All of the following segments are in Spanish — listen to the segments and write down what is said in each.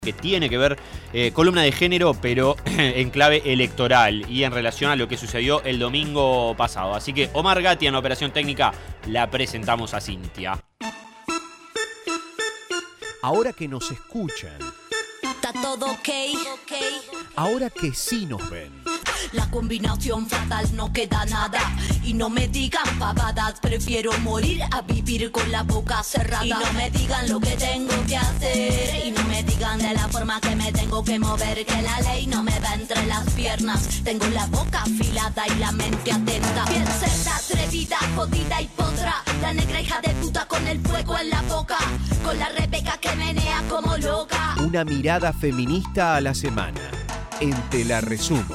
que tiene que ver, columna de género, pero en clave electoral y en relación a lo que sucedió el domingo pasado. Así que Omar Gatti en la operación técnica la presentamos a Cintia. Ahora que nos escuchan, Está todo ok. ahora que sí nos ven, La combinación fatal, no queda nada. Y no me digan pavadas, prefiero morir a vivir con la boca cerrada. Y no me digan lo que tengo que hacer. Y no me digan de la forma que me tengo que mover. Que la ley no me va entre las piernas. Tengo la boca afilada y la mente atenta. Bien cerda, atrevida, jodida y potra. La negra hija de puta con el fuego en la boca. Con la Rebeca que menea como loca. una mirada feminista a la semana. En Te la resumo.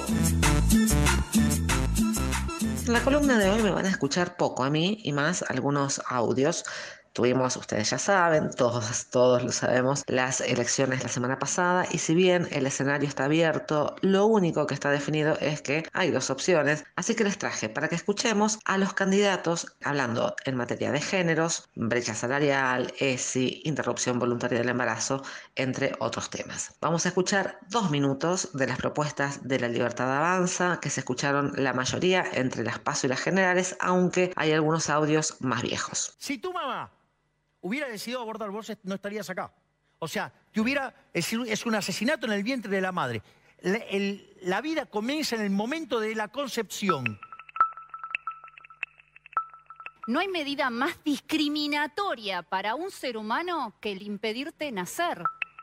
En la columna de hoy me van a escuchar poco a mí y más algunos audios. Tuvimos, ustedes ya saben, todos lo sabemos, las elecciones la semana pasada y si bien el escenario está abierto, lo único que está definido es que hay dos opciones. Así que les traje para que escuchemos a los candidatos hablando en materia de géneros, brecha salarial, ESI, interrupción voluntaria del embarazo, entre otros temas. Vamos a escuchar 2 minutos de las propuestas de La Libertad Avanza, que se escucharon la mayoría entre las PASO y las generales, aunque hay algunos audios más viejos. Si tu mamá hubiera decidido abortar, vos no estarías acá. O sea, es un asesinato en el vientre de la madre. La vida comienza en el momento de la concepción. No hay medida más discriminatoria para un ser humano que el impedirte nacer.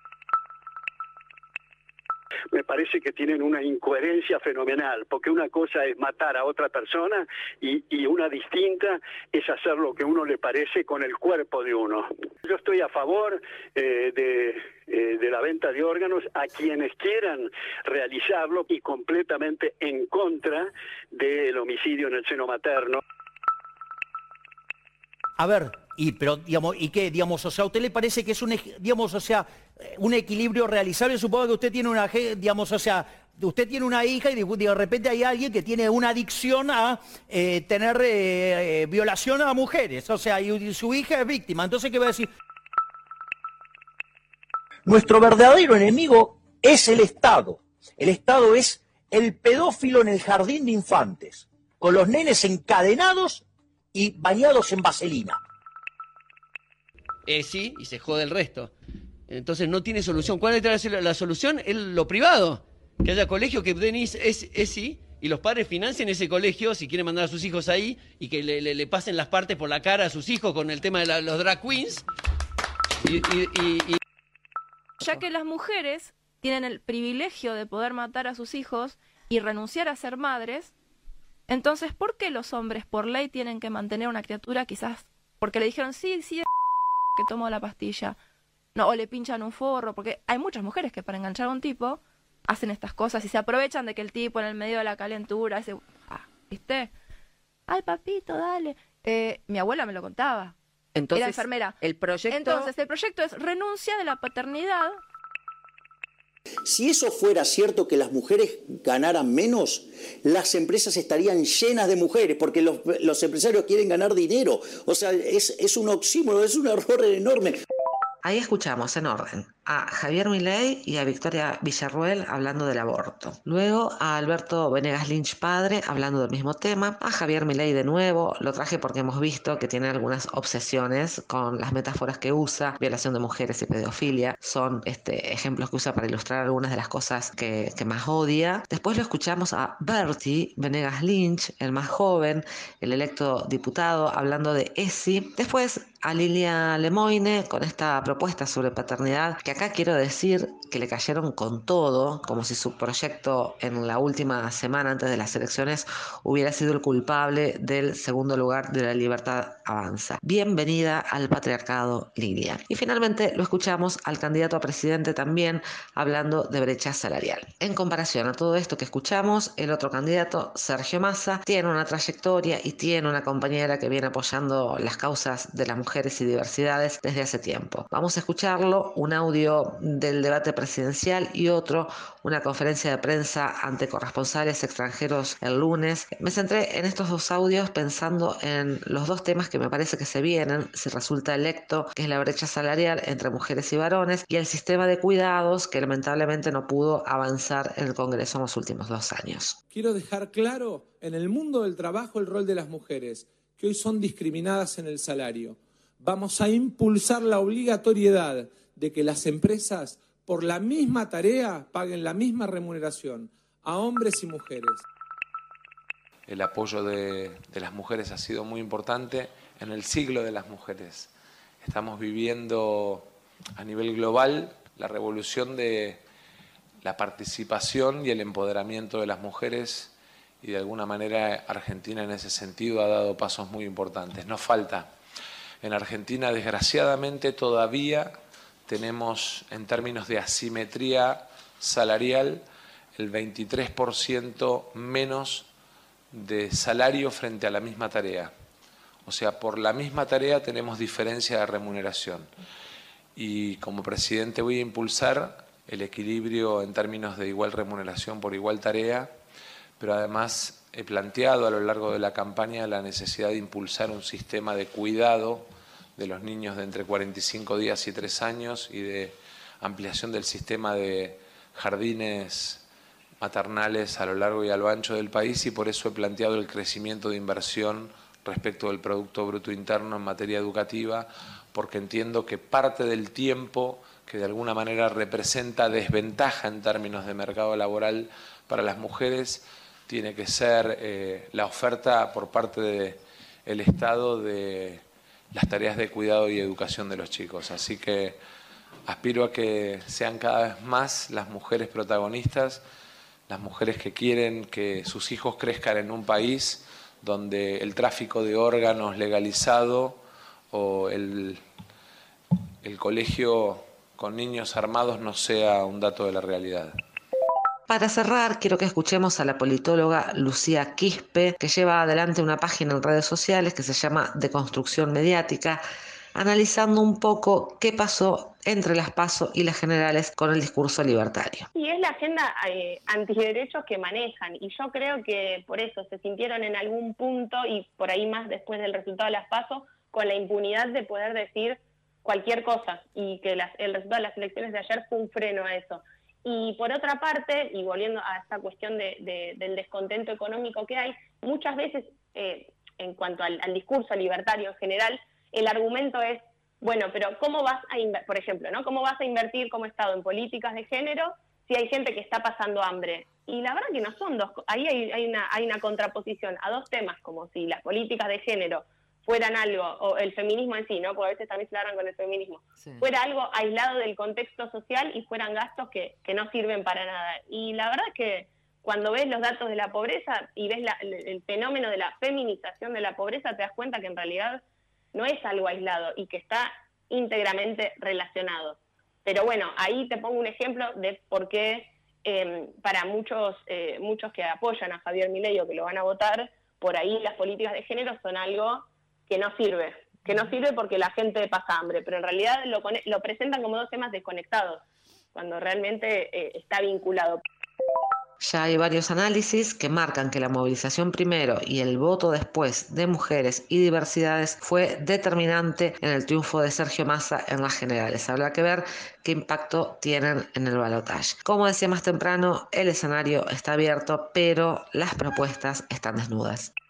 Me parece que tienen una incoherencia fenomenal, porque una cosa es matar a otra persona y una distinta es hacer lo que uno le parece con el cuerpo de uno. Yo estoy a favor de la venta de órganos a quienes quieran realizarlo y completamente en contra del homicidio en el seno materno. A ver, pero digamos, ¿y qué? Digamos, o sea, ¿a usted le parece que es un equilibrio realizable? Supongo que usted tiene usted tiene una hija y de repente hay alguien que tiene una adicción a tener violación a mujeres. O sea, y su hija es víctima. Entonces, ¿qué va a decir? Nuestro verdadero enemigo es el Estado. El Estado es el pedófilo en el jardín de infantes, con los nenes encadenados y bañados en vaselina. Sí, y se jode el resto. Entonces no tiene solución. ¿Cuál es la solución? Lo privado. Que haya colegios que den ESI y los padres financien ese colegio si quieren mandar a sus hijos ahí y que le pasen las partes por la cara a sus hijos con el tema de los drag queens. Ya que las mujeres tienen el privilegio de poder matar a sus hijos y renunciar a ser madres, entonces, ¿por qué los hombres por ley tienen que mantener una criatura quizás? Porque le dijeron, sí, que tomó la pastilla. No, o le pinchan un forro, porque hay muchas mujeres que para enganchar a un tipo hacen estas cosas y se aprovechan de que el tipo en el medio de la calentura dice, ¿viste? Ay, papito, dale. Mi abuela me lo contaba. Entonces, era enfermera. Entonces, el proyecto es renuncia de la paternidad. Si eso fuera cierto que las mujeres ganaran menos, las empresas estarían llenas de mujeres, porque los empresarios quieren ganar dinero. O sea, es un oxímoron, es un error enorme. Ahí escuchamos en orden a Javier Milei y a Victoria Villarruel hablando del aborto. Luego a Alberto Venegas Lynch padre hablando del mismo tema. A Javier Milei de nuevo, lo traje porque hemos visto que tiene algunas obsesiones con las metáforas que usa, violación de mujeres y pedofilia. Son ejemplos que usa para ilustrar algunas de las cosas que más odia. Después lo escuchamos a Bertie Venegas Lynch, el más joven, el electo diputado, hablando de ESI. Después a Lilia Lemoine con esta propuesta sobre paternidad, que acá quiero decir que le cayeron con todo, como si su proyecto en la última semana antes de las elecciones hubiera sido el culpable del segundo lugar de La Libertad Avanza. Bienvenida al patriarcado, Lilia. Y finalmente lo escuchamos al candidato a presidente también hablando de brecha salarial. En comparación a todo esto que escuchamos, el otro candidato, Sergio Massa, tiene una trayectoria y tiene una compañera que viene apoyando las causas de la mujer mujeres y diversidades desde hace tiempo. Vamos a escucharlo, un audio del debate presidencial y otro, una conferencia de prensa ante corresponsales extranjeros el lunes. Me centré en estos dos audios pensando en los dos temas que me parece que se vienen si resulta electo, que es la brecha salarial entre mujeres y varones y el sistema de cuidados que lamentablemente no pudo avanzar en el Congreso en los últimos 2 años. Quiero dejar claro en el mundo del trabajo el rol de las mujeres, que hoy son discriminadas en el salario. Vamos a impulsar la obligatoriedad de que las empresas por la misma tarea paguen la misma remuneración a hombres y mujeres. El apoyo de las mujeres ha sido muy importante en el siglo de las mujeres. Estamos viviendo a nivel global la revolución de la participación y el empoderamiento de las mujeres y de alguna manera Argentina en ese sentido ha dado pasos muy importantes. Nos falta. En Argentina, desgraciadamente, todavía tenemos, en términos de asimetría salarial, el 23% menos de salario frente a la misma tarea. O sea, por la misma tarea tenemos diferencia de remuneración. Y como presidente voy a impulsar el equilibrio en términos de igual remuneración por igual tarea, pero además he planteado a lo largo de la campaña la necesidad de impulsar un sistema de cuidado de los niños de entre 45 días y 3 años y de ampliación del sistema de jardines maternales a lo largo y a lo ancho del país, y por eso he planteado el crecimiento de inversión respecto del Producto Bruto Interno en materia educativa, porque entiendo que parte del tiempo que de alguna manera representa desventaja en términos de mercado laboral para las mujeres tiene que ser la oferta por parte del Estado de las tareas de cuidado y educación de los chicos. Así que aspiro a que sean cada vez más las mujeres protagonistas, las mujeres que quieren que sus hijos crezcan en un país donde el tráfico de órganos legalizado o el colegio con niños armados no sea un dato de la realidad. Para cerrar, quiero que escuchemos a la politóloga Lucía Quispe, que lleva adelante una página en redes sociales que se llama Deconstrucción Mediática, analizando un poco qué pasó entre las PASO y las generales con el discurso libertario. Y es la agenda antiderechos que manejan, y yo creo que por eso se sintieron en algún punto, y por ahí más después del resultado de las PASO, con la impunidad de poder decir cualquier cosa, y que el resultado de las elecciones de ayer fue un freno a eso. Y por otra parte, y volviendo a esta cuestión del descontento económico que hay, muchas veces en cuanto al discurso libertario en general, el argumento es, bueno, pero ¿cómo vas a por ejemplo, ¿no? ¿Cómo vas a invertir como Estado en políticas de género si hay gente que está pasando hambre? Y la verdad que no son dos, ahí hay una contraposición a dos temas, como si las políticas de género fueran algo, o el feminismo en sí, ¿no? Porque a veces también se largan con el feminismo, sí, fuera algo aislado del contexto social y fueran gastos que no sirven para nada. Y la verdad es que cuando ves los datos de la pobreza y ves el fenómeno de la feminización de la pobreza, te das cuenta que en realidad no es algo aislado y que está íntegramente relacionado. Pero bueno, ahí te pongo un ejemplo de por qué para muchos que apoyan a Javier Milei o que lo van a votar, por ahí las políticas de género son algo que no sirve porque la gente pasa hambre, pero en realidad lo presentan como dos temas desconectados, cuando realmente está vinculado. Ya hay varios análisis que marcan que la movilización primero y el voto después de mujeres y diversidades fue determinante en el triunfo de Sergio Massa en las generales. Habrá que ver qué impacto tienen en el balotaje. Como decía más temprano, el escenario está abierto, pero las propuestas están desnudas.